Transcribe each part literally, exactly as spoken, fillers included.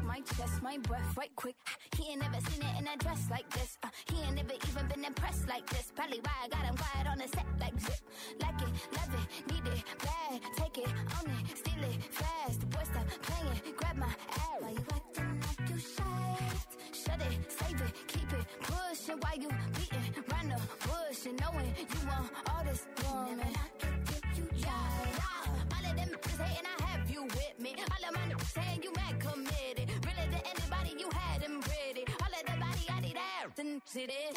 my chest, my breath right quick. He ain't never seen it in a dress like this. Uh, he ain't never even been impressed like this. Probably why I got him quiet on the set like zip. Like it, love it, need it, bad. Take it, own it, steal it, fast. The boy stop playing, grab my ass. Why you acting like you shy? Shut it, save it, keep it pushing. Why you beating round the bush and knowing you want all this woman? Never knock it till you try. Yeah. All of them just hating, I have you with me. All of my niggas saying you mad committed. Really to anybody you had them pretty. All of the body I need out and sit it.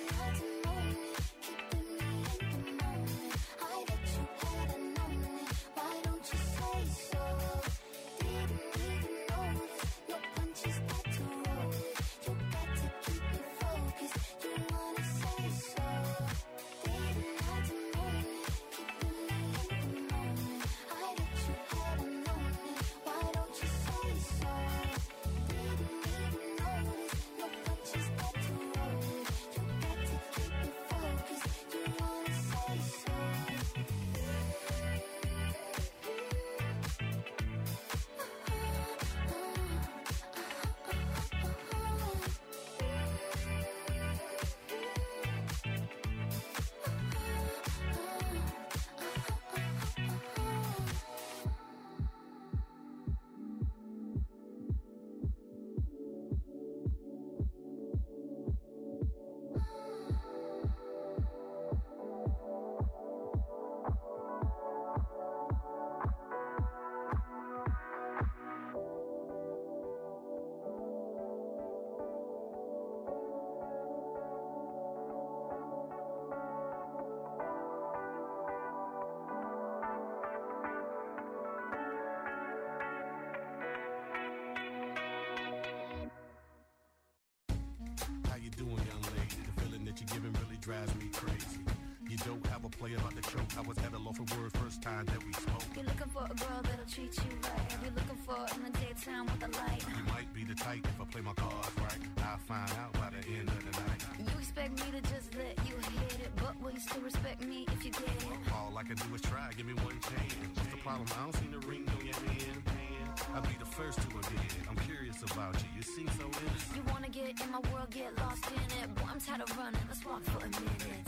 drives me crazy. You don't have a play about the choke. I was at a loss for words first time that we spoke. You're looking for a girl that'll treat you right. You're looking for in the daytime with a light. You might be the type if I play my cards right. I'll find out by the end of the night. You expect me to just let you hit it, but will you still respect me if you get it? All I can do is try, give me one chance. What's the problem? I don't see the ring on your hand. I'll be the first to admit it. I'm curious about you. You seem so innocent. You wanna get in my world, get lost in it. Boy, I'm tired of running. Let's walk for a minute.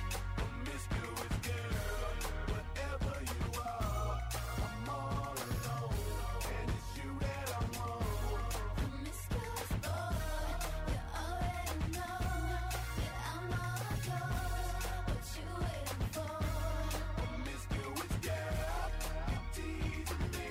Promiscuous girl, whatever you are, I'm all alone, and it's you that I want. Promiscuous boy, you already know that I'm all yours. What you waiting for? Promiscuous girl, you teasing me.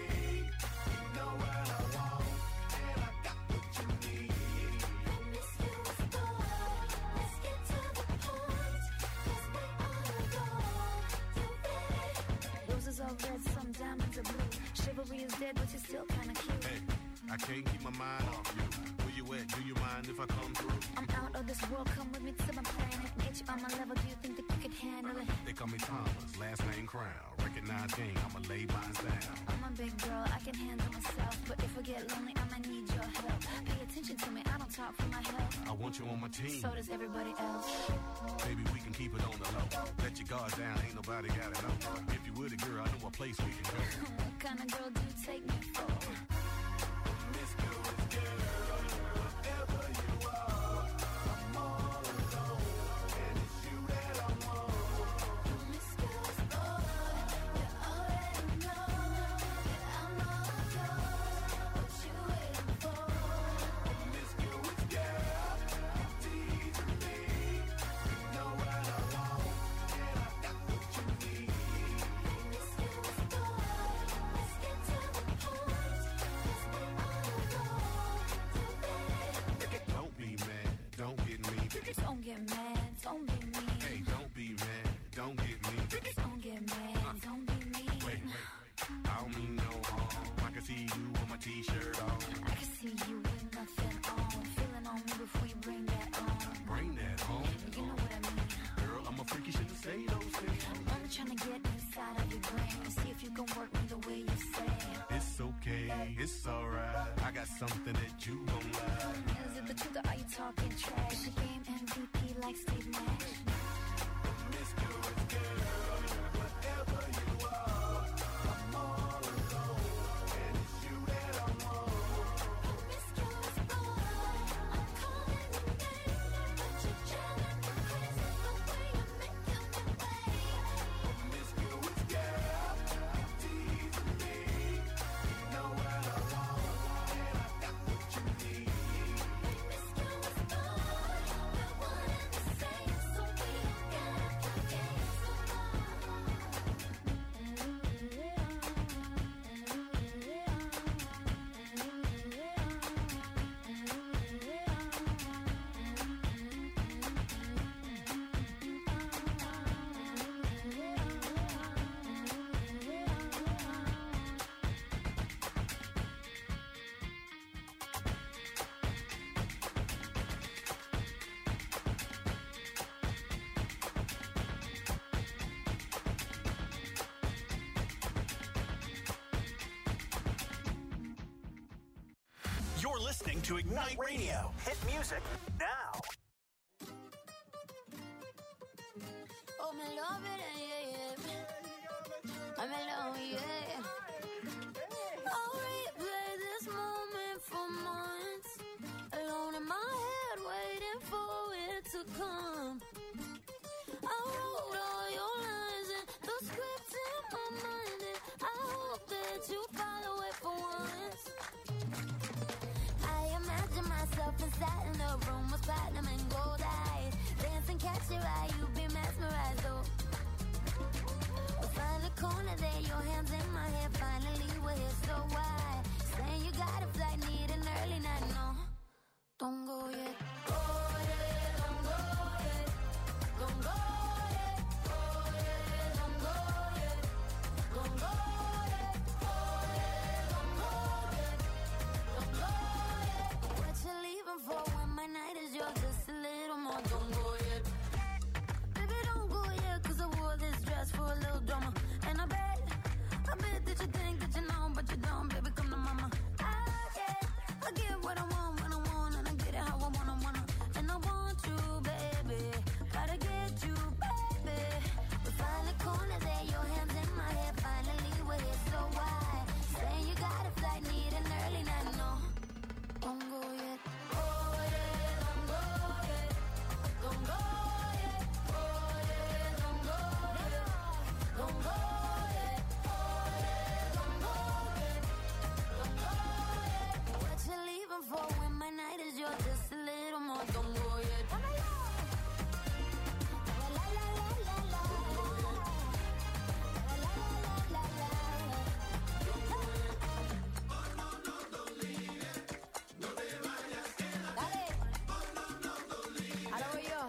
You know what I want, and I got what you need. Promiscuous boy, let's get to the point, 'cause we all adore. You ready? Roses are red, some diamonds are blue. Chivalry is dead, but you're still kinda cute. Hey, I can't keep my mind off you. Where you at? Do you mind if I come through? I'm out of this world, come with me to my planet. Get you on my level, do you think that you could handle it? They call me Thomas, last name Crown. Recognize game, I'ma lay mine down. I'm a big girl, I can handle myself. But if I get lonely, I'ma need your help. Pay attention to me, I don't talk for my health. I want you on my team. So does everybody else. Baby, we can keep it on the low. Let your guard down, ain't nobody gotta know. If you were the girl, I know a place we can go. What kind of girl do you take me for? Promiscuous girl, whatever you are, I'm all alone, and it's you that I want. Promiscuous boy, you already know that I'm all yours. What you waiting for? Promiscuous girl, you teasing me. You know what I want, and I got what you need. Promiscuous boy, let's get to the point, 'cause we all adore. You ready? Don't be mad, don't get me. Don't get mad, don't be mean. Hey, don't be mad, don't get me. Don't get mad, don't be mean. Wait, wait, I don't mean no harm. I can see you with my t-shirt on. I can see you with nothing on. Feeling on me before you bring that on. Bring that home. You know what I mean. Girl, I'm a freak, you shouldn't say those things. I'm trying to get inside of your brain and see if you can work me the way you say. It's okay, it's alright. I got something that you gon' like. Is it the truth or are you talking trash? The game M V P like Steve Nash. Promiscuous girl, whatever you are, I'm all alone, and it's you that I want. Promiscuous You're listening to Ignite Radio. Hit music now. Oh, me love it, yeah, yeah. I'm alone, yeah. I'll replay this moment for months. Alone in my head, waiting for it to come. I wrote all your lines and the script in my mind, and I hope that you follow it for once. I imagine myself inside in the room with platinum and gold eyes. Dancing, catch your eye, you be mesmerized, though. We'll find a corner there, your hands in my hair. Finally, we're here, so why? Saying you got a flight, need an early night, no. Don't go yet. Go yet, don't go yet. Don't go yet. Go yet, don't go yet. Don't go yet. Go yet, don't go yet. Don't go yet. What you leaving for when my night is yours? Just a little more. Don't go yet. Baby, don't go yet, 'cause I wore this dress for a little drama. And I bet, I bet that you think that you know, but you don't. Baby, come to mama. I get, I get what I want when I want, and I get it how I wanna, wanna. And I want you, baby. Gotta get you, baby. We find the corner there, your hands in my hair. Finally, we're here, so why? Saying you got a flight, need an early night, no. Don't go yet. Go yet, don't go yet. Don't go yet. Go yet, don't go yet. Don't go yet. Go yet, don't go yet. Don't go yet. What you leaving for when my night is yours? Just a little more. Don't go yet. La la la la la la. La la la la la la. Dale. Ahora voy yo.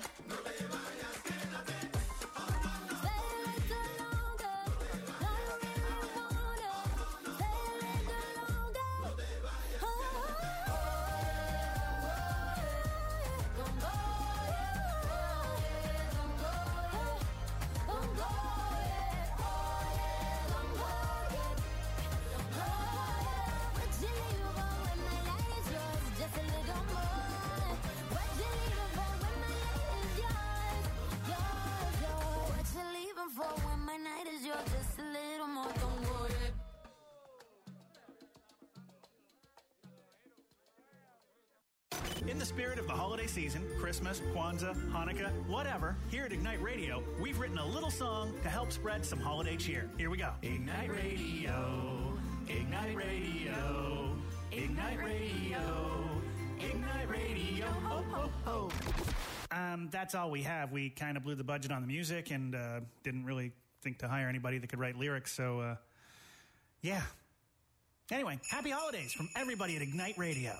Stay a little longer. No, you really wanna. Stay a little longer. Oh, don't go yet. Don't go yet. Don't go yet. Oh, yeah, don't go yet. Don't go yet. What you leaving for when my light is yours? Just a little more. What you leaving for when my light is yours? Yours, yours. What you leaving for when my night is yours? Just a little more. Don't go yet. In the spirit of the holiday season, Christmas, Kwanzaa, Hanukkah, whatever, here at Ignite Radio, we've written a little song to help spread some holiday cheer. Here we go. Ignite Radio, Ignite Radio, Ignite Radio, Ignite Radio, ho, ho, ho. Um, that's all we have. We kind of blew the budget on the music and uh, didn't really think to hire anybody that could write lyrics, so, uh, yeah. Anyway, happy holidays from everybody at Ignite Radio.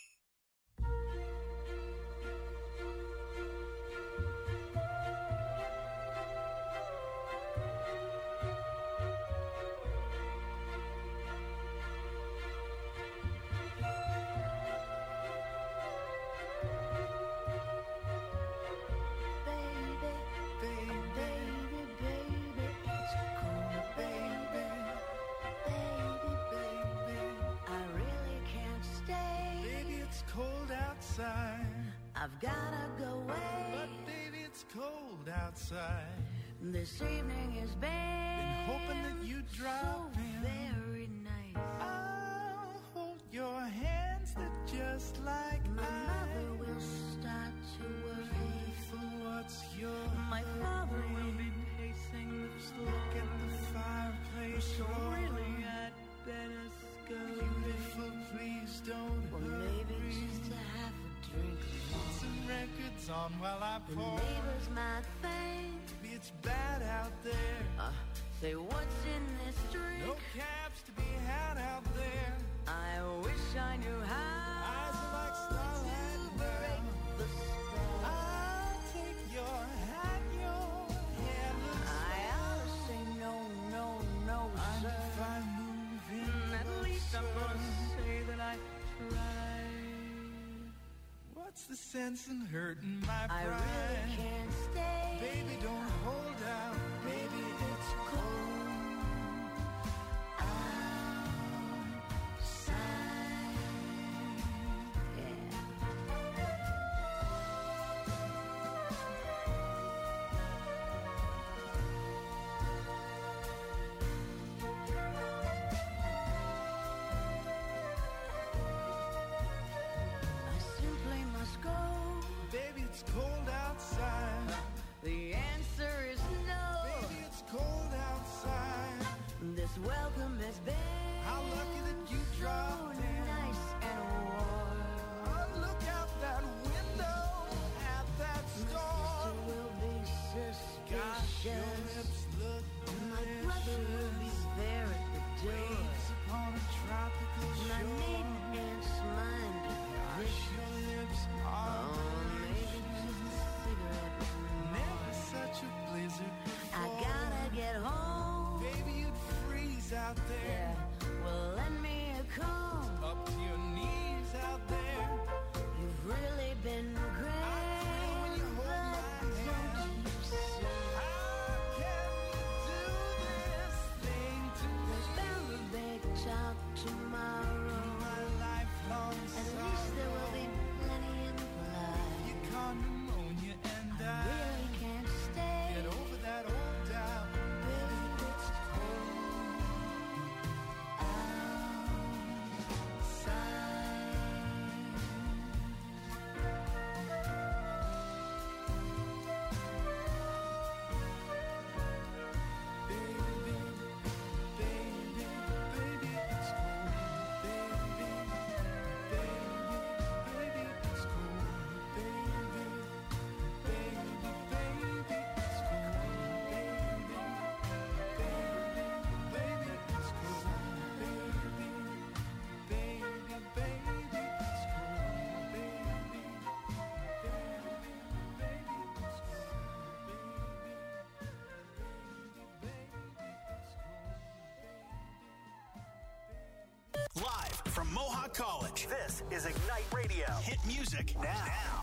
I've gotta go away. But baby, it's cold outside. This evening has been, Been hoping that you'd drop so in. very nice. I'll hold your hands that just like My I mother will start to worry. For what's your My father will be pacing the floor. Look at the fireplace. So roar. really I'd better go. Beautiful, please don't Or hurry. maybe just to have a drink. Put some records on while I The pour. neighbors might think, Maybe it's bad out there. uh, say what's in this drink? No cabs to be had out there. I wish I knew how Eyes are like starlight to break now. the spell. I'll take your hat, your hair looks I ought to say no, no, no, fine sir. if I move in Mm, At least I'm closer. gonna say that I tried. What's the sense in hurting my I pride? really can't stay. Baby, don't hold out. Baby, it's cold outside. college. This is Ignite Radio. Hit music now. now.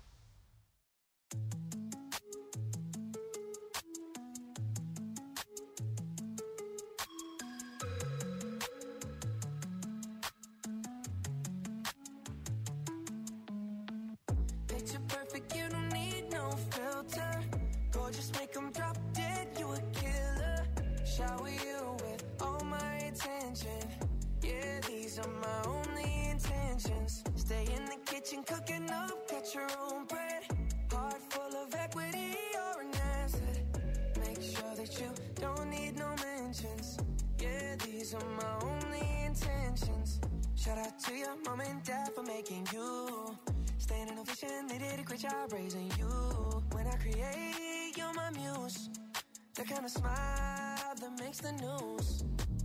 Picture perfect, you don't need no filter. Gorgeous, make them drop dead, you a killer. Shower you with all my attention. Yeah, these are my only intentions. Stay in the kitchen, cooking up, get your own bread. Heart full of equity, you're an asset. Make sure that you don't need no mentions. Yeah, these are my only intentions. Shout out to your mom and dad for making you. Staying in a vision, they did a great job raising you. When I create, you're my muse. The kind of smile that makes the news.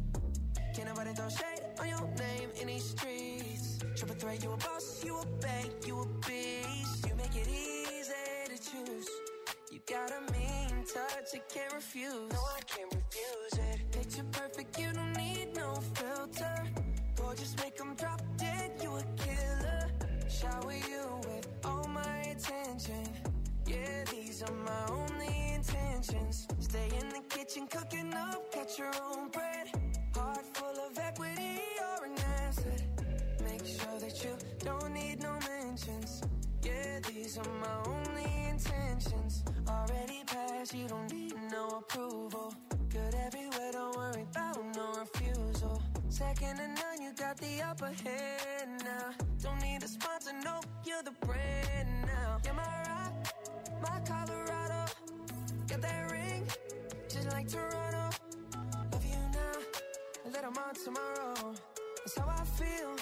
Can't nobody throw shade on your name in these streets. Triple threat, you a boss, you a bank, you a beast. You make it easy to choose. You got a mean touch, you can't refuse. No, I can't refuse it. Picture perfect, you don't need no filter. Gorgeous, make them drop dead, you a killer. Shower you with all my attention. Yeah, these are my only intentions. Stay in the kitchen, cooking up, get your own bread. Heart full of equity, you're an asset. Make sure that you don't need no mentions. Yeah, these are my only intentions. Already passed, you don't need no approval. Good everywhere, don't worry about no refusal. Second to none, you got the upper hand now. Don't need a sponsor, no, you're the brand now. You're my rock, my Colorado. Got that ring, just like Toronto. Love you now, let them on tomorrow. That's how I feel.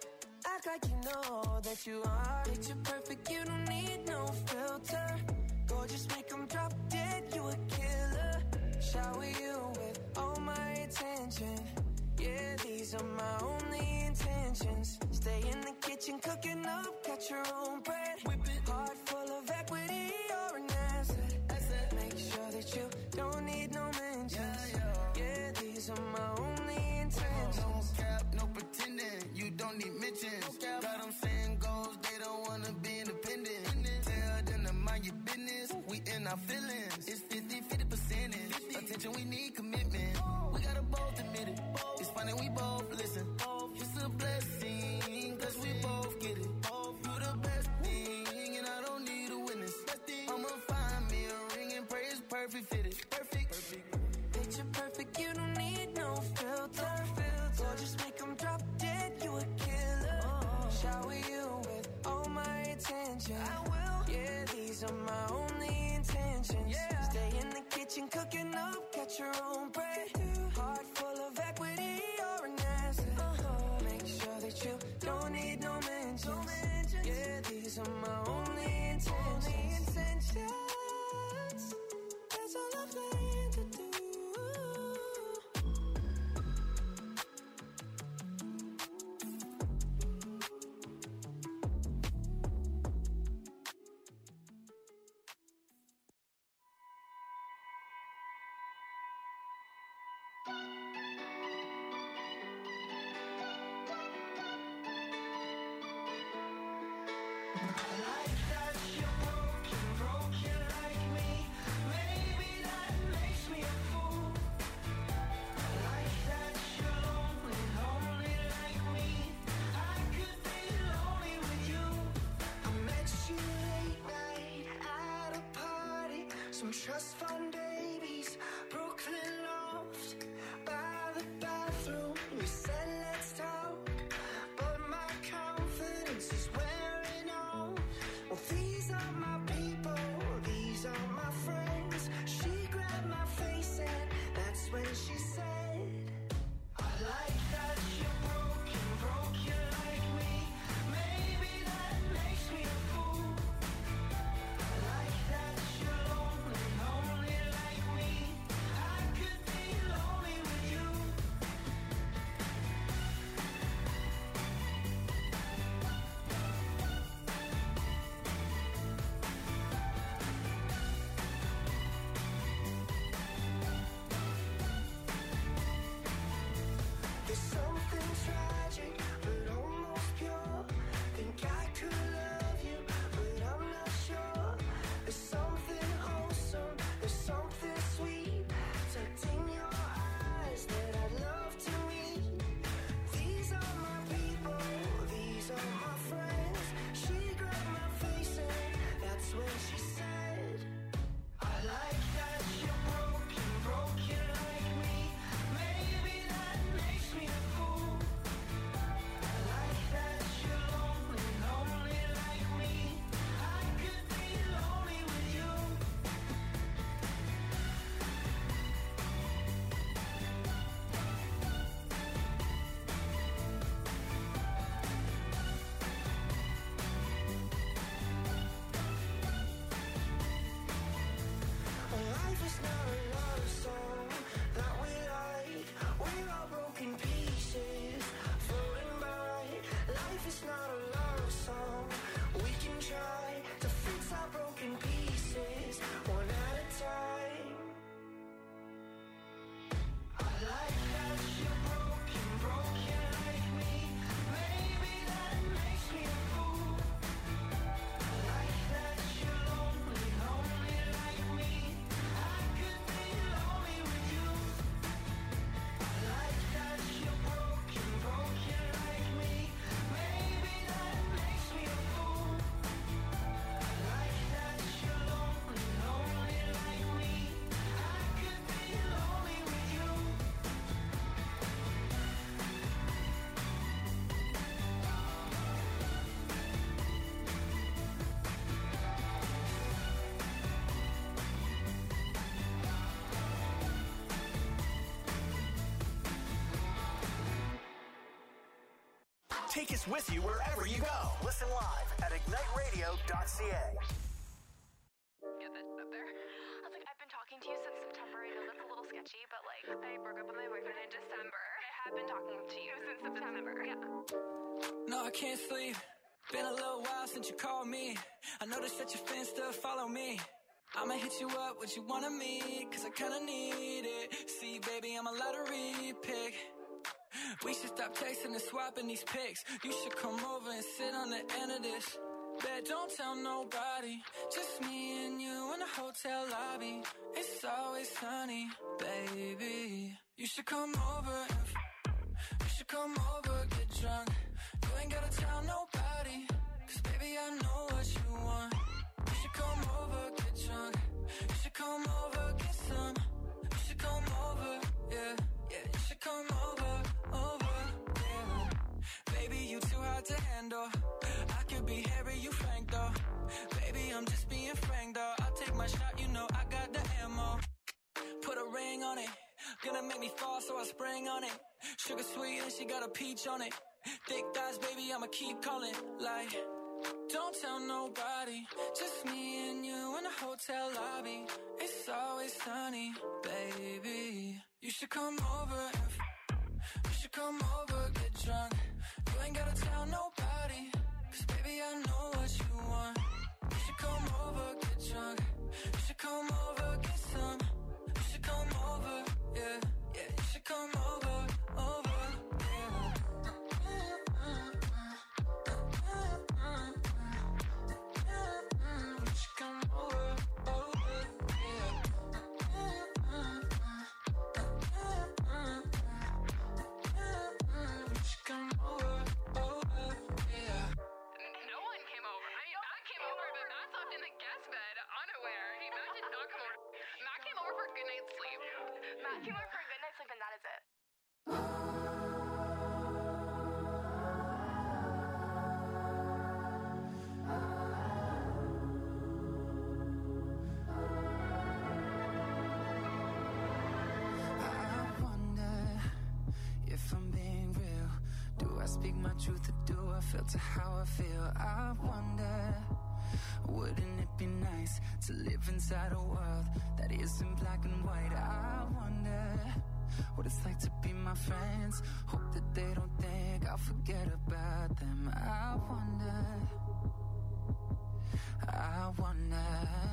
Act like you know that you are. Picture perfect, you don't need no filter. Gorgeous, make them drop dead, you a killer. Shower you with all my attention. Yeah, these are my only intentions. Stay in the kitchen, cooking up, got your own bread. Whip it. Heart full of equity, you're an asset. asset. Make sure that you don't need no mentions. Yeah, yeah. Yeah, these are my only intentions. No cap, no pretending, you don't need mentions. No got them saying goals, they don't wanna be independent. Tell them to mind your business, we in our feelings. It's fifty, fifty percentage. Attention, we need commitment. We gotta both admit it. It's funny, we both listen. It's a blessing, cause we both get it. You the best thing, and I don't need a witness. I'ma find me a ring and pray it's perfect fitted. Perfect. Perfect. Picture perfect, you don't need no filter. Gorgeous, make them drop dead, you a killer. Shower you with all my attention. I will. Yeah, these are my only intentions. Yeah. Stay in the kitchen, cooking up, get your own bread. Heart full of equity, you're an asset. Uh-huh. Make sure that you don't need no mentions. No mentions. Yeah, these are my only intentions. Only intentions. That's all I plan to do. Trust fund babies, Brooklyn loft, by the bathroom. We said let's talk, but my confidence is wearing off. Well, these are my people, these are my friends. She grabbed my face and that's when she said, I like that you're broken, broken like me. Maybe that makes me a fool. I like that you're lonely, lonely like Take us with you wherever you go. Listen live at ignite radio dot c a. Get that up there. I was like, I've been talking to you since September. I know that's a little sketchy, but like, I broke up with my boyfriend in December. I have been talking to you since September. Yeah. No, I can't sleep. Been a little while since you called me. I noticed that your fans still follow me. I'ma hit you up, what you wanna meet, cause I kinda need it. See, baby, I'm a lottery pick. We should stop texting and swapping these pics. You should come over and sit on the end of this. Bet don't tell nobody, just me and you in the hotel lobby. It's always sunny, baby. You should come over and you should come over, get drunk. You ain't gotta tell nobody, cause baby I know what you want. You should come over, get drunk. You should come over, get some. You should come over, yeah, yeah. You should come over, over, yeah. Baby, you too hard to handle. I could be hairy, you frank though. Baby, I'm just being frank though. I'll take my shot, you know I got the ammo. Put a ring on it. Gonna make me fall, so I spring on it. Sugar sweet and she got a peach on it. Thick thighs, baby, I'ma keep calling. Like, don't tell nobody, just me and you in the hotel lobby. It's always sunny, baby. You should come over and you should come over, get drunk. You ain't gotta tell nobody, cause baby I know what you want. You should come over, get drunk. You should come over, get some. You should come over, yeah, yeah. You should come over, over, yeah. You should come over, over, yeah. You should come over, over, yeah. No one came over. I mean, Matt came over, but Matt slept in the guest bed, unaware. He, Matt did not come over. Matt came over for a good night's sleep. Matt came over for a good night's sleep, and that is it. I wonder if I'm being real. Do I speak my truth or do I filter how I feel? I wonder, wouldn't it be nice to live inside a world that isn't black and white? I wonder what it's like to be my friends. Hope that they don't think I'll forget about them. I wonder, I wonder.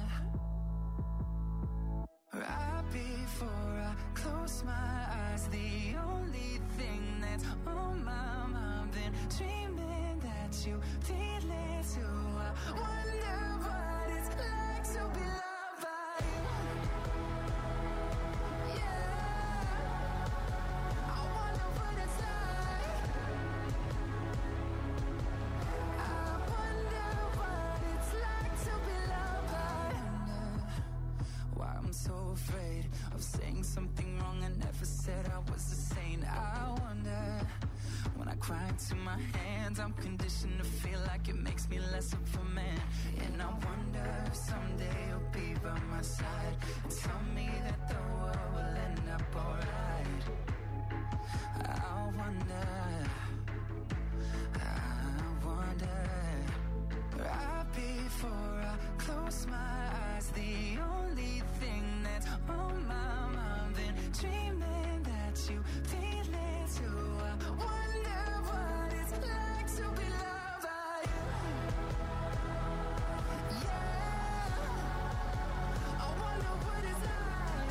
Right before I close my eyes, the only thing that's on my mind, been dreaming that you feel it too. I wonder what it's like to be loved by you. Yeah, I wonder what it's like. I wonder what it's like to be loved by you. Why I'm so afraid of saying something wrong. I never said I was a saint. I wonder, when I cry into my hands, I'm conditioned to feel like it makes me less of a man. And I wonder if someday you'll be by my side and tell me that the world will end up alright. I wonder, I wonder. Right before I close my eyes, the only thing that's on my mind, been dreaming that you feel it too. I wonder what it's like to be loved by you. Yeah, I wonder what it's like.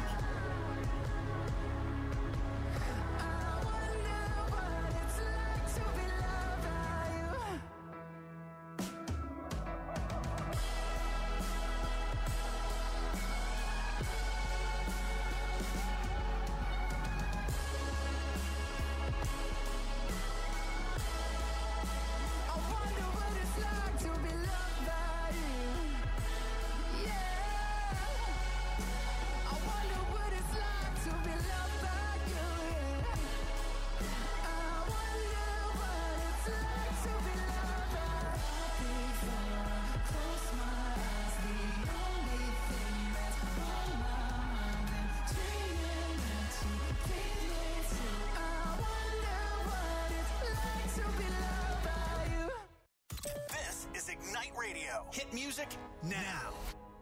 Radio. Hit music now.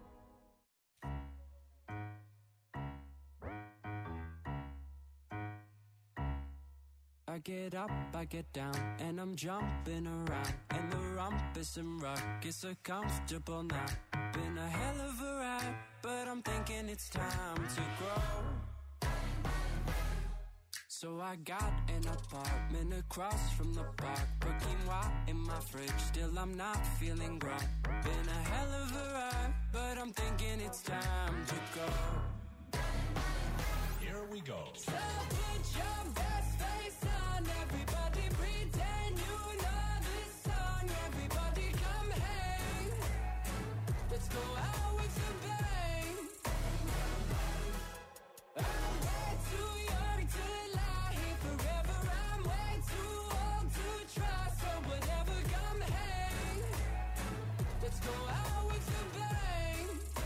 I get up, I get down, and I'm jumping around. And the rumpus and ruckus are comfortable now. Been a hell of a ride, but I'm thinking it's time to grow. So I got an apartment across from the park. Put quinoa in my fridge, still I'm not feeling grown. Been a hell of a ride, but I'm thinking it's time to go. Here we go. So put your best face on, everybody pretend you know this song. Everybody come hang, let's go out with a bang. I'm way too young to lie here forever. I'm way too old to try, so whatever, come hang, let's go out with a bang.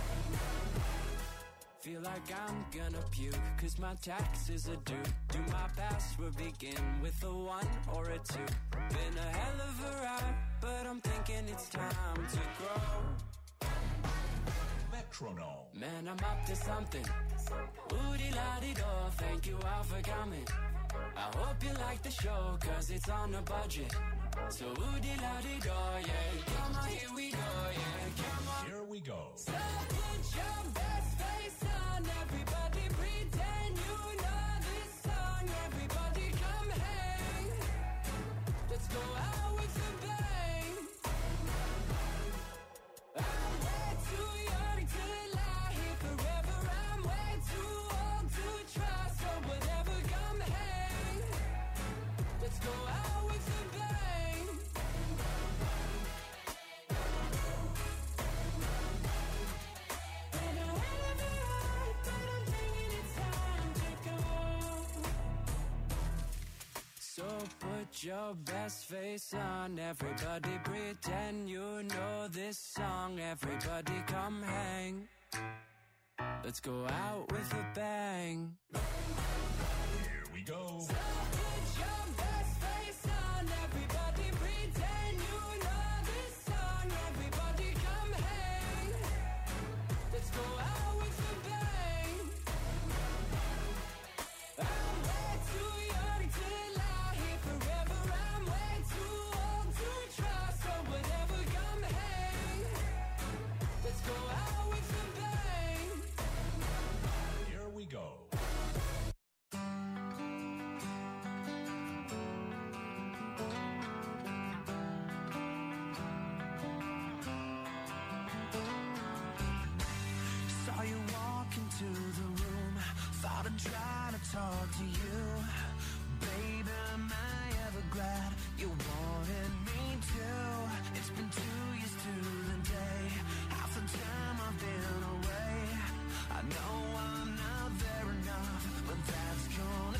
Feel like I'm gonna puke, cause my taxes are due. Do my password begin with a one or a two? Been a hell of a ride, but I'm thinking it's time to grow. Metronome. Man, I'm up to something. Oodie-la-dee-do, thank you all for coming. I hope you like the show, cause it's on a budget. So oodie-la-dee-do, yeah. Come on, here we go, yeah. Come on. Here we go. So put your best face on, everybody pretend you know this song. Everybody come hang, let's go out with a bang. I'm way too young to lie here forever. I'm way too old to try, so whatever, come hang, let's go out with a bang. Been a hell of a ride, but I'm thinking it's time to go. So put your best face on, everybody pretend you know this song. Everybody come hang, let's go out with a bang. Here we go. So put your best face on, everybody pretend you know this song. Everybody come hang, let's go out with a bang. I'm way too young to lie here forever. I'm way too old to try, so whatever, come hang, let's go out with a bang. Here we go. Saw you walk into the room, thought I'd try to talk to you. Baby, am I ever glad you wanted me to? It's been two years to the day, half the time I've been away. I know I'm not there enough, but that's gonna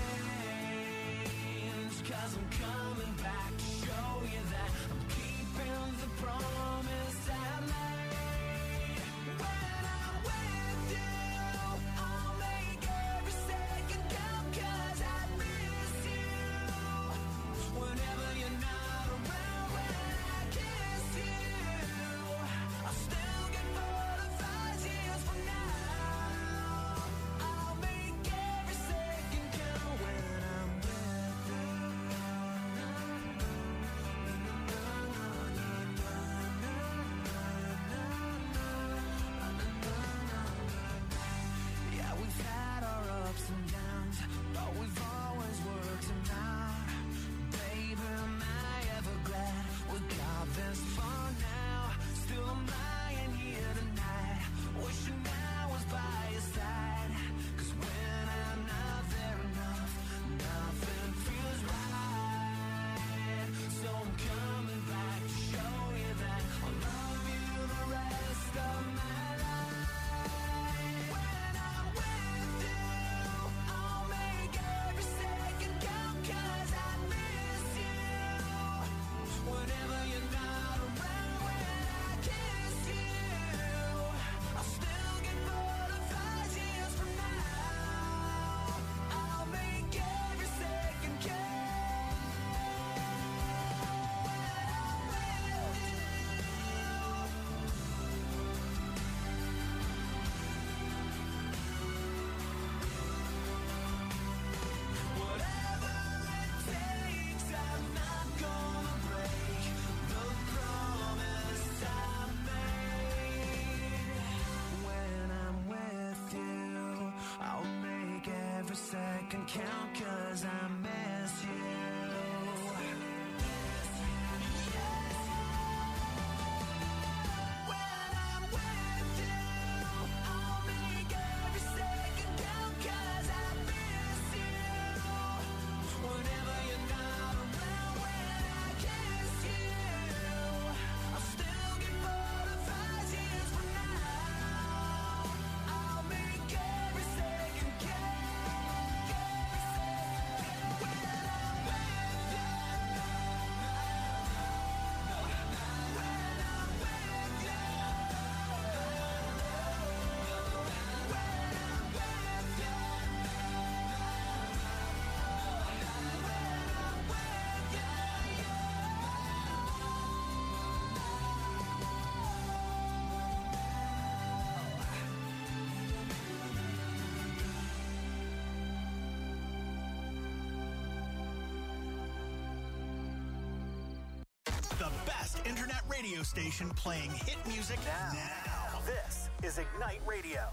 change. Cause I'm coming back to show you that I'm keeping the promise I made. When I'm with you, I'll make every second count, cause I miss you. Whenever you're not around, when I kiss you, I'll still get butterflies years from now. I'll make every second count when I'm with you. can count, 'cause I miss you. The best internet radio station playing hit music now. now. This is Ignite Radio.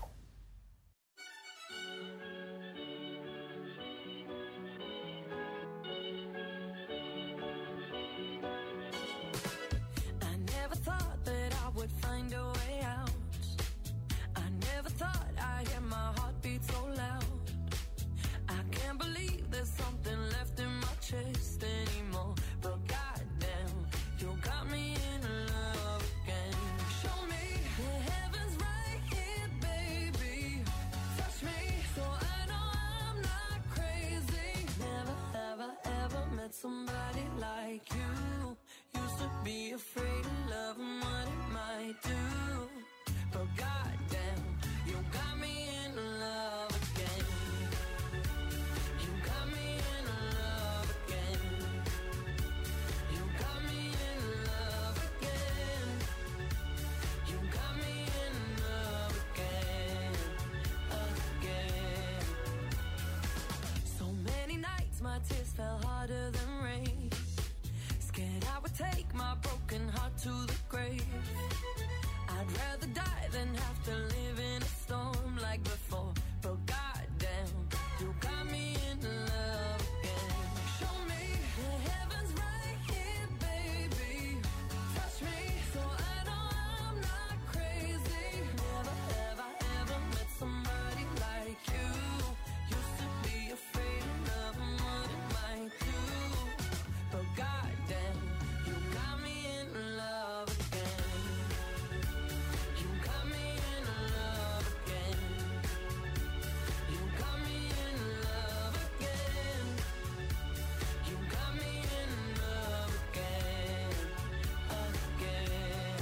I never thought that I would find a way out. I never thought I'd hear my heartbeat so loud. I can't believe there's something left in my chest anymore. But goddamn, you got me in love again. Show me the heavens right here, baby. Touch me so I know I'm not crazy. Never, ever, ever met somebody like you. Used to be afraid of love and what it might do. But goddamn, you got me in love again. You got me in love again. You got me in love again. You got me in love again, again. So many nights my tears fell harder than rain. Scared I would take my broken heart to the grave. I'd rather die than have to live in a storm like before. But goddamn, you got me in love again. Show me the heavens right here, baby. Touch me so I know I'm not crazy. Never, ever, ever met somebody like you. Used to be afraid of love and what it might do. But goddamn, you got me in love again. You got me in love again. You got me in love again. You got me in love again, again.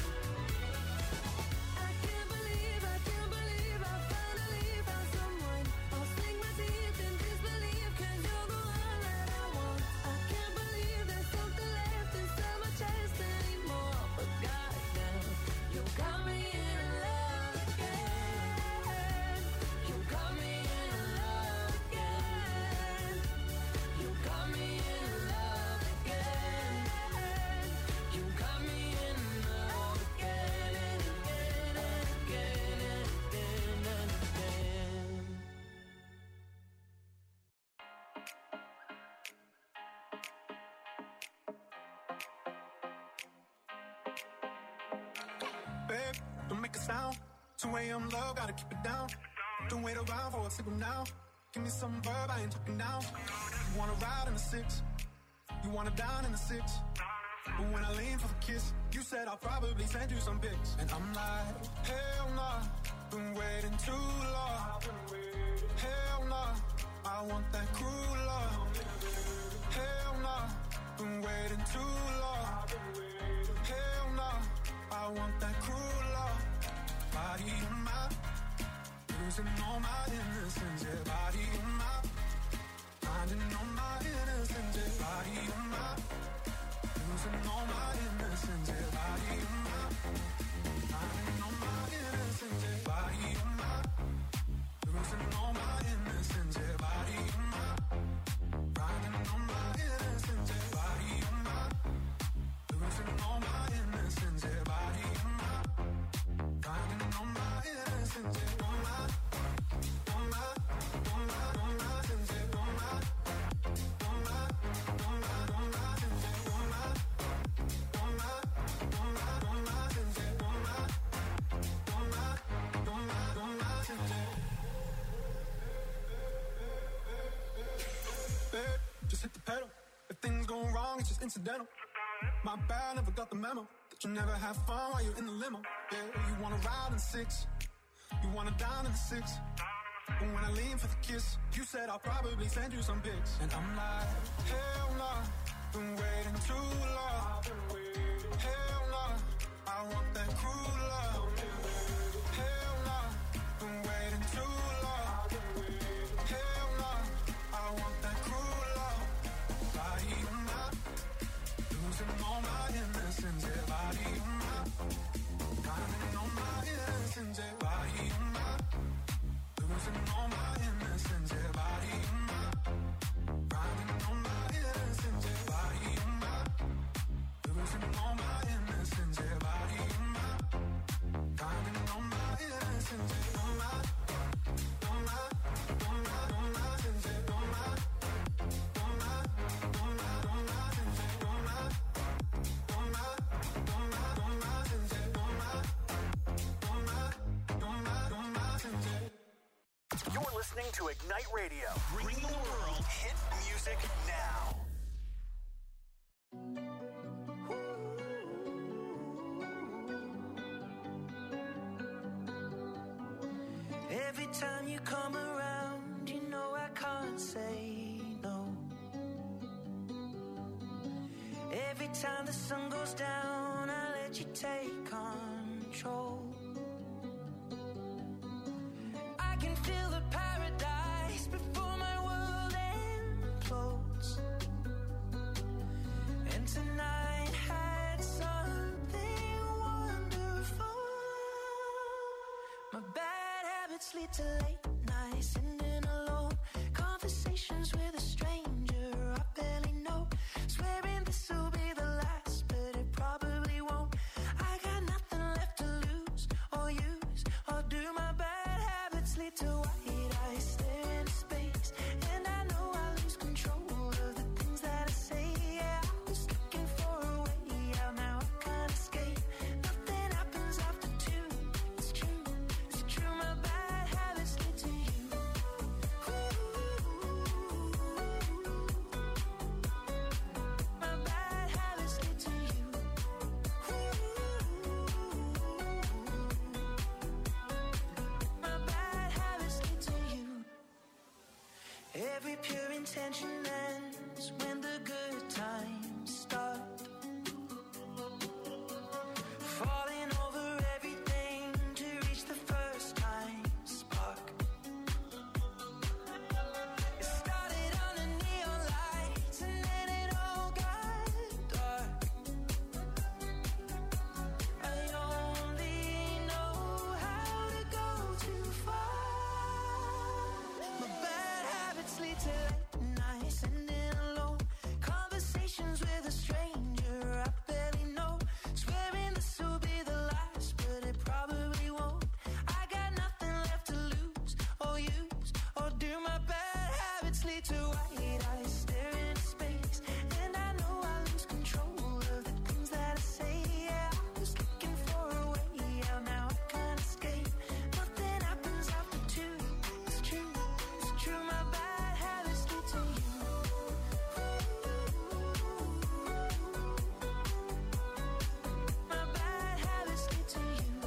I can't believe, I can't believe I finally found someone. I'll sink my teeth in disbelief, 'cause you're the one that I want. I can't believe there's something left inside my chest anymore. But goddamn, you got me in love again. You got me in love again. You got me in love again. You got me in love again and again and again and again and again. Babe, don't make a sound. two a.m. love, gotta keep it down. Don't wait around for a signal now. Give me some verb, I ain't talking now. You wanna ride in the six, you wanna dine in the six. But when I lean for the kiss, you said I'll probably send you some pics. And I'm like, hell nah, been waiting too long. Hell nah, I want that cruel love. Hell nah, been waiting too long. Hell nah, I want that cruel love. Body on my, losing all my innocence. Yeah, body on my, finding all my innocence. Yeah, body on my, losing all my innocence. Yeah, body on my, finding all my innocence. Yeah, body on my, losing all my innocence. Yeah, body on my, finding all my innocence. Yeah, body on my, losing all my innocence. Yeah, body on my, finding all my innocence. Yeah, on my, on my, on my, on my innocence. Yeah, on incidental. My bad, never got the memo that you never have fun while you're in the limo. Yeah, you wanna ride in six, you wanna dine in the six. And when I lean for the kiss, you said I'll probably send you some pics. And I'm like, hell nah, been waiting too long. Hell nah, I want that cruel love. Hell nah, been waiting too long. Hell nah, I want that cruel love. Body on my, losing all my innocence. Yeah, body on my, finding all my innocence. Yeah, body on my, losing all my innocence. Yeah, body on my, finding all my innocence. Yeah, body on my, losing all my innocence. Yeah, body on my, finding all my innocence. Yeah, on my, on my, on my, on my innocence. Yeah, on my, on my, on my, on my innocence. Yeah, on my, on my, on my, on my innocence. Yeah, on my, on my, on my, on my innocence. Yeah. You're listening to Ignite Radio, bringing the world hit music now. Every time you come around, you know I can't say no. Every time the sun goes down, I let you take control. I can feel the paradise before my world implodes. And tonight had something wonderful. My bad habits lead to late nights, sitting alone. Conversations with a stranger I barely know. Swearing this will be the last, but it probably won't. I got nothing left to lose or use or do. My bad habits lead to white eyes staring into space, and I know I lose control of the things that I say. Yeah, I was looking for a way out, now I can't escape. Nothing happens after two. It's true, it's true. My bad habits lead to you. My bad habits lead to you. My bad habits lead to you. Every pure intention ends when the good times start. Falling over everything to reach the first time spark. It started on the neon lights and then it all got dark. I only know how to go too far. My bad habits lead to late nights, sitting alone. Conversations with a stranger I barely know. Swearing this will be the last, but it probably won't. I got nothing left to lose or use or do. My bad habits lead to white eyes staring into space, and I know I lose control of the things that I say. Yeah, I was looking for a way out, now I can't escape. Nothing happens after two. It's true, it's true. My bad habits lead to you. My bad habits lead to you.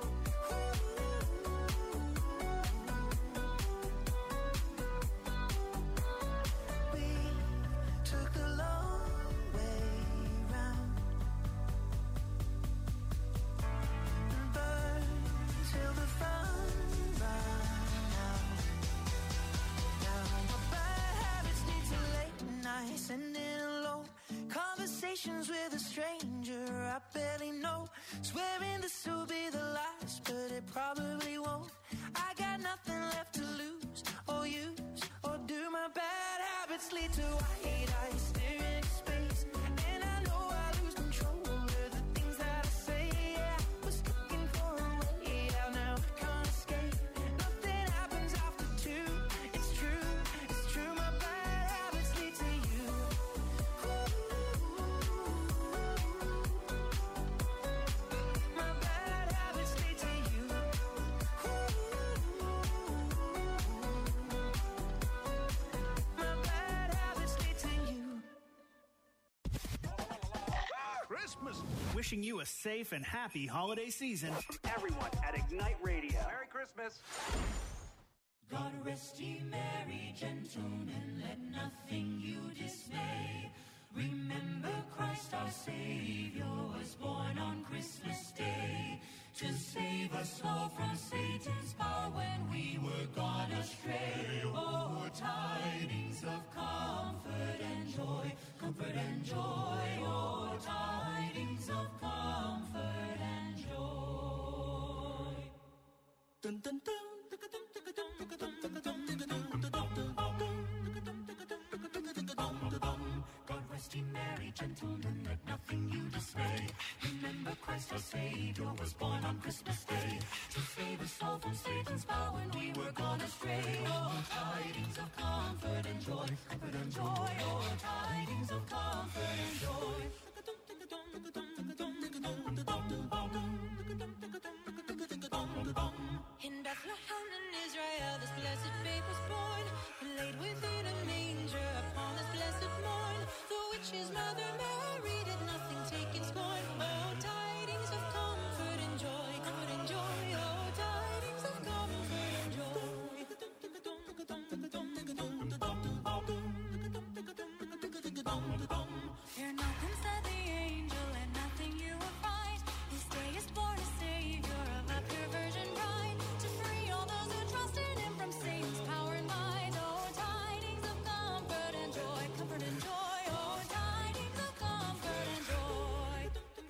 We took the long way round and burned till the fun ran out. Now my bad habits lead to late nights, sitting alone. Conversations with a stranger I barely know. Swearing this will be the last, but it probably won't. I got nothing left to lose or use or do. My bad habits lead to white eyes staring into space, and I know I lose control of the things that I say. Yeah, I was looking for a way out, now I can't escape. Nothing happens after two. It's true, it's true. My bad habits lead to you. My bad habits lead to you. My bad habits lead to wishing you a safe and happy holiday season. Everyone at Ignite Radio. Merry Christmas. God rest ye merry gentlemen, let nothing you dismay. Remember Christ our Savior was born on Christmas Day to save us all from Satan's power when we were gone astray. Oh, tidings of comfort and joy, comfort and joy. Oh, tidings of comfort and joy. Dun, dun, dun. God rest ye merry gentlemen, let nothing you dismay. Remember Christ our Savior was born on Christmas Day to save us all from Satan's power when we were gone astray. Oh, tidings of comfort and joy, comfort and joy. Oh, tidings of comfort and joy. In Bethlehem in Israel, this blessed babe was born, laid within a manger upon this blessed morn. The witch's mother Mary did nothing take in scorn. Oh, tidings of comfort and joy, comfort and joy. Oh, tidings of comfort and joy. Fear nothing, said the angel, and nothing you will find. This day is born a Savior of a pure virgin bride, to free all those who trust in him from Satan's power and might. Oh, tidings of comfort and joy, comfort and joy. Oh, tidings of comfort and joy.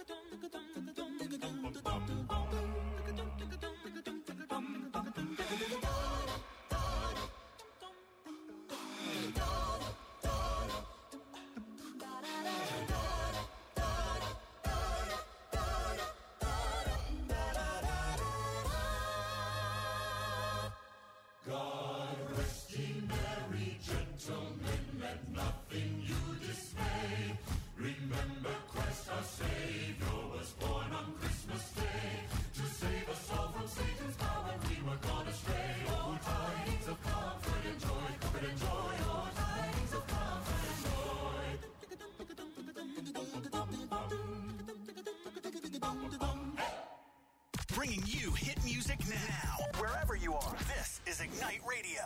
God rest ye merry gentlemen, let nothing you dismay. Remember Christ our Savior was born on Christmas Day to save us all from Satan's power when we were gone astray. Oh, tidings of comfort and joy, comfort and joy. Oh, tidings of comfort and joy. Bringing you hit music now, wherever you are. This is Ignite Radio.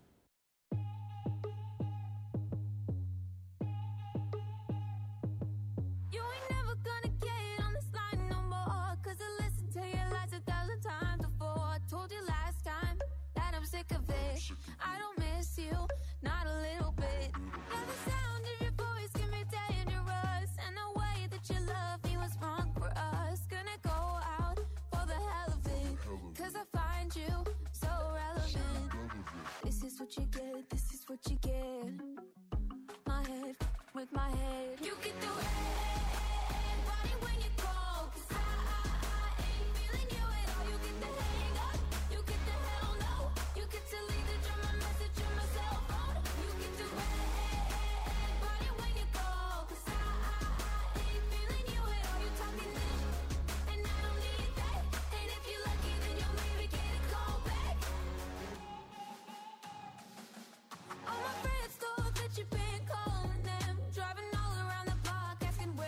You ain't never gonna get on this line no more, 'cause I listened to your lies a thousand times before. I told you last time that I'm sick of it. I don't miss you, not a little bit. Now the sound of your voice can be dangerous, and the way that you love me was wrong for us. Gonna go out for the hell of it, 'cause I find you so relevant. This is what you get, this is what you get. My head with my head. You can do everybody when you call, 'cause I, I, I ain't feeling you at all. You get the hang up, you get the hell no. You get to leave the drum, my message on my cell phone. You can do everybody when you call, 'cause I, I, I ain't feeling you at all. You talking this, and I don't need that. And if you're lucky, then you'll maybe get a call back. All my friends thought that you've been calling them, driving all around the block asking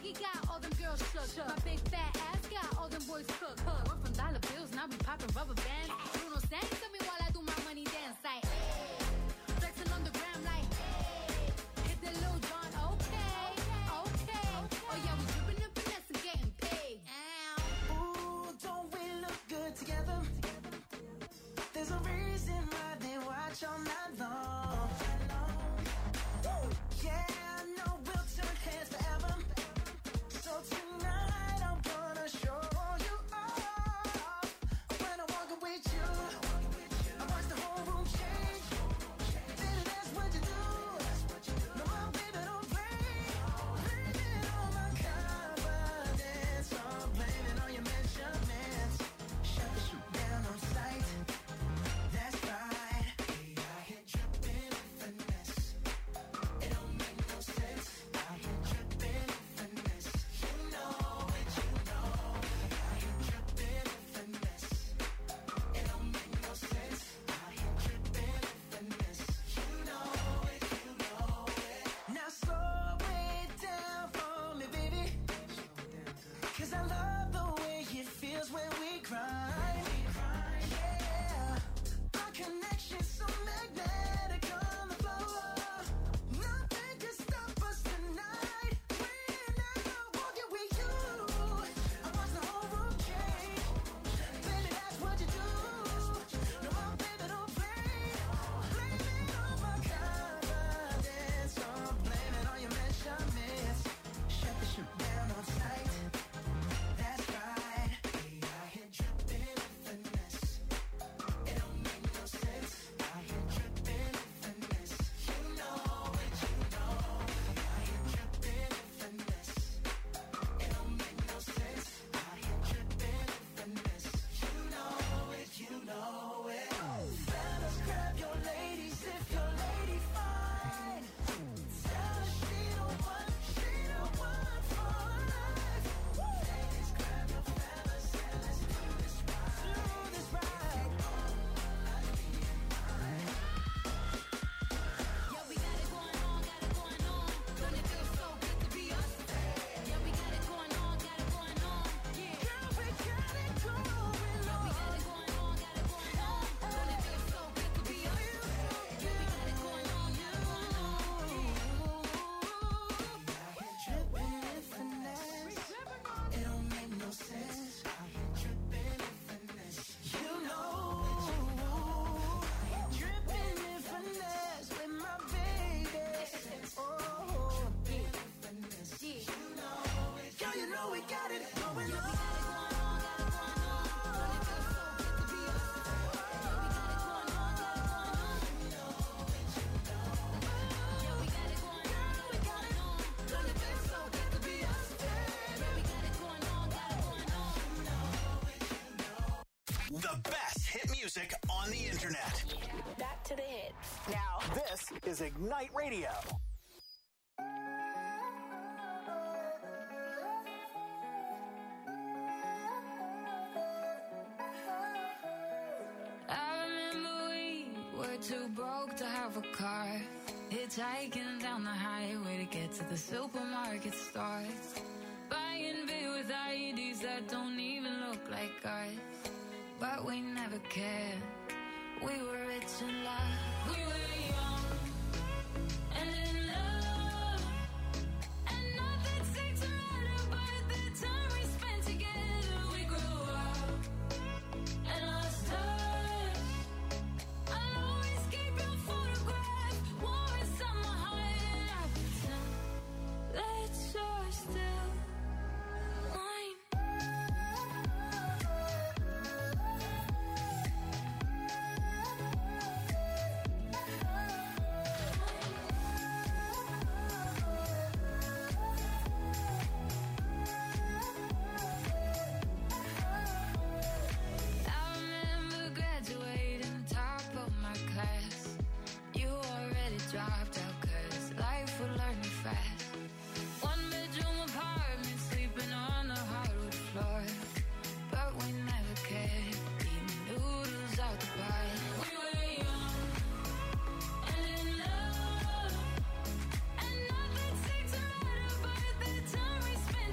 Biggie got all them girls shook. shook. My big fat ass got all them boys cooked. Cook. We're from dollar bills, now we popping rubber bands. Bruno sang to me while I do my money dance. Like, hey. Flexing on the gram like, hey. Hit the Lil Jon, okay, okay. Oh yeah, we dripping and finesse and getting paid. Ow. Ooh, don't we look good together? There's a reason why they watch all night long. Yeah, I know we'll turn heads forever. So tonight I'm gonna show you off. When I'm walking with you, I watch the whole room change. Baby, that's what you do. No, my baby, don't play. Blame it on my confidence. I'm blaming on your measurements. Shut the shoot down on sight. That's right. Hey, I hit dripping with finesse. It don't make no sense. I hit dripping with finesse. You know it, you know it. I hit dripping with finesse. It don't make no sense. I hit dripping with finesse. You know it, you know it. Now slow it down for me, baby. Cause I love the way it feels when we grind. Yeah. Our connection's so magnetic on the floor. Nothing can stop us tonight. When I'm walking with you, I watch the whole room change. Baby, that's what you do. No, my baby, don't play. Blame it on my confidence. I'm blaming on your measurements. Shut the shoot down on sight. That's right. Hey, I hit dripping with finesse. It don't make no sense. I hit dripping with finesse. You know it, you know it. I hit dripping with finesse. It don't make no sense. I hit dripping with finesse. You know it, you know it. Fellas, grab your ladies if your lady fine. Tell her she the one, she the one for life. Ladies, grab your fellas and let's do this right. Do this right. Yeah, we got it going on, got it going on. Don't it feel so good to be us? Yeah, we got it going on, got it going on. Yeah, girl, we got it going on. Yeah, we got it going on, got it going on. Don't it feel so good to be us? Yeah, we got it going on, got it going on. I hit dripping with finesse. It don't make no sense. I hit dripping with finesse. You know it, you know it. I hit dripping with finesse with my baby. Oh, yeah. Finesse. You know it. Girl, you know we got it going on. The best hit music on the internet. Back to the hits. Now, this is Ignite Radio. I remember we were too broke to have a car. Hitchhiking down the highway to get to the supermarket stores. Buying beer with I Ds that don't even look like ours. But we never cared. We were rich in love. We were young and in love. And nothing seemed to matter but the time we spent together. We grew up and lost touch. I'll always keep your photograph warm inside my heart. And I pretend that you're still mine. Time we spent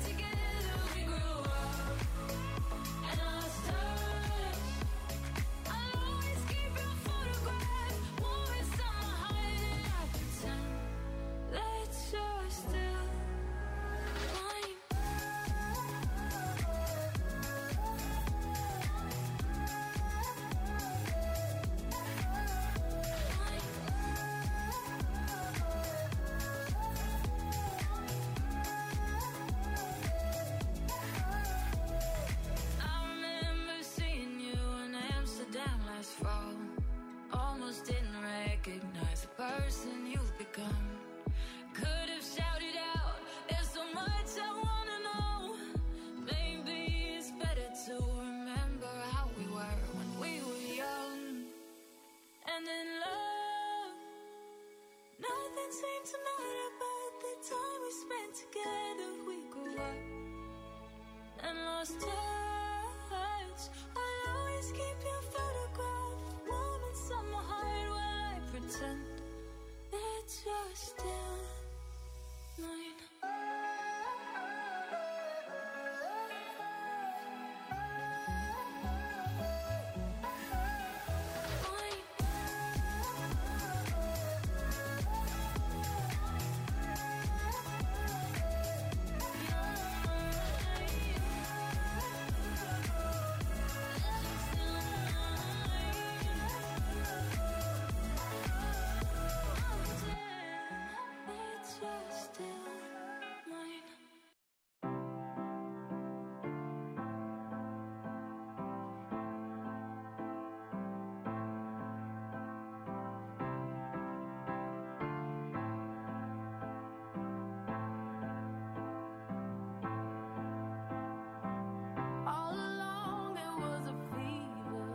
person you've become. Could have shouted out, there's so much I wanna know. Maybe it's better to remember how we were when we were young. And in love, nothing seemed to matter but the time we spent together. We grew up and lost touch. I'll always keep your photograph warm inside my heart while I pretend that you're still mine. All along it was a fever,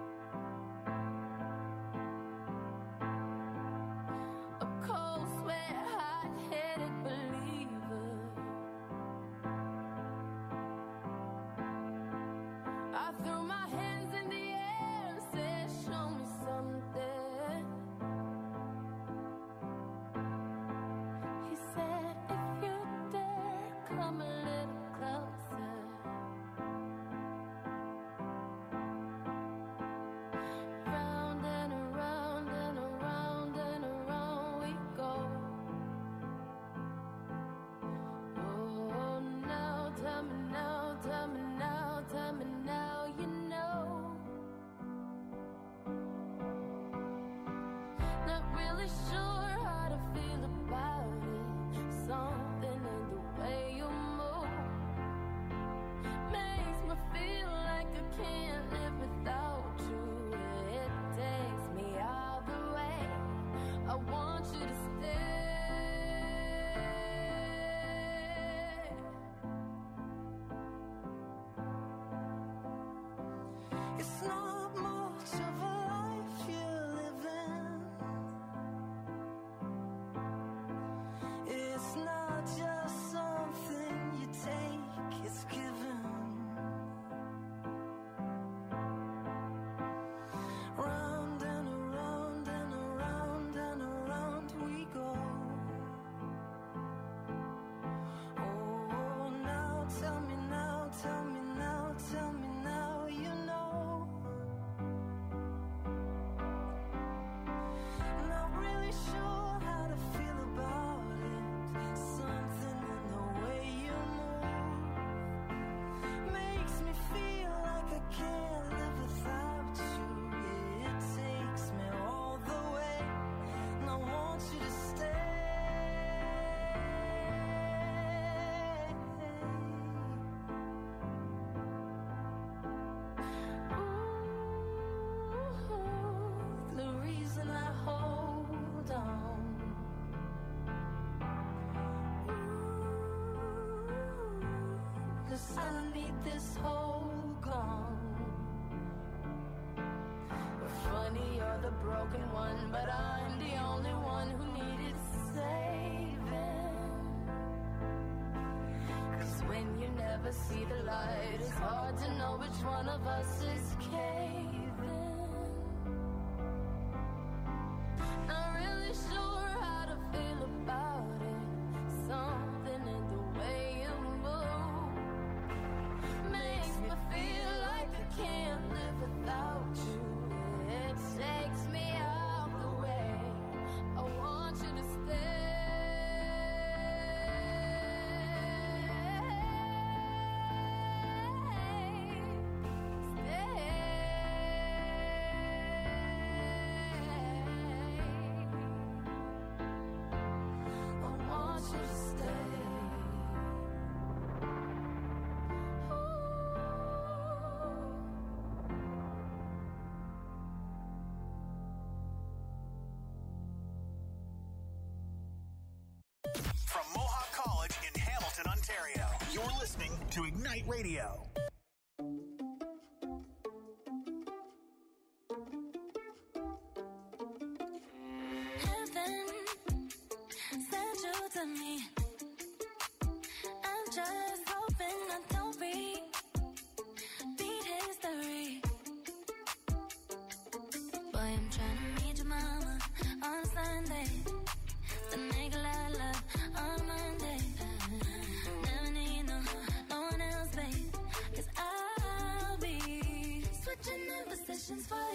a cold sweat, hot-headed believer. I threw my hands in the air and said, show me something. He said, if you dare, come a little closer. Round and around and around and around we go. Oh, now tell me now, tell me now, tell me now you know. Not really sure how to feel about it. Something in the way you move makes me feel like I can't live without you. It takes me all the way. I want you to stay. It's not much of a life you're living. It's not just something you take, it's given. Round and around and around and around we go. Oh, now tell me now, tell me now, tell me now you know. Not really sure how to feel about it. Something in the way you move makes me feel like I can't live without you. It takes me all the way, and I want you to stay. Ooh, the reason I hold on. Ooh, 'cause I need this whole gone. Funny, you're the broken one, but I'm the only one who needed saving. 'Cause when you never see the light, it's hard to know which one of us is caving. Not really sure how to feel about it. Something in the way you move makes me feel like I can't live without you. It takes me all the way. I want you to stay. listening to Ignite Radio. Heaven sent you to me. I'm just hoping I don't repeat history. Boy, I'm trying to meet your mama on Sunday. To make a lot of love on Monday. Never need no, no one else, babe. Cause I'll be switching in positions for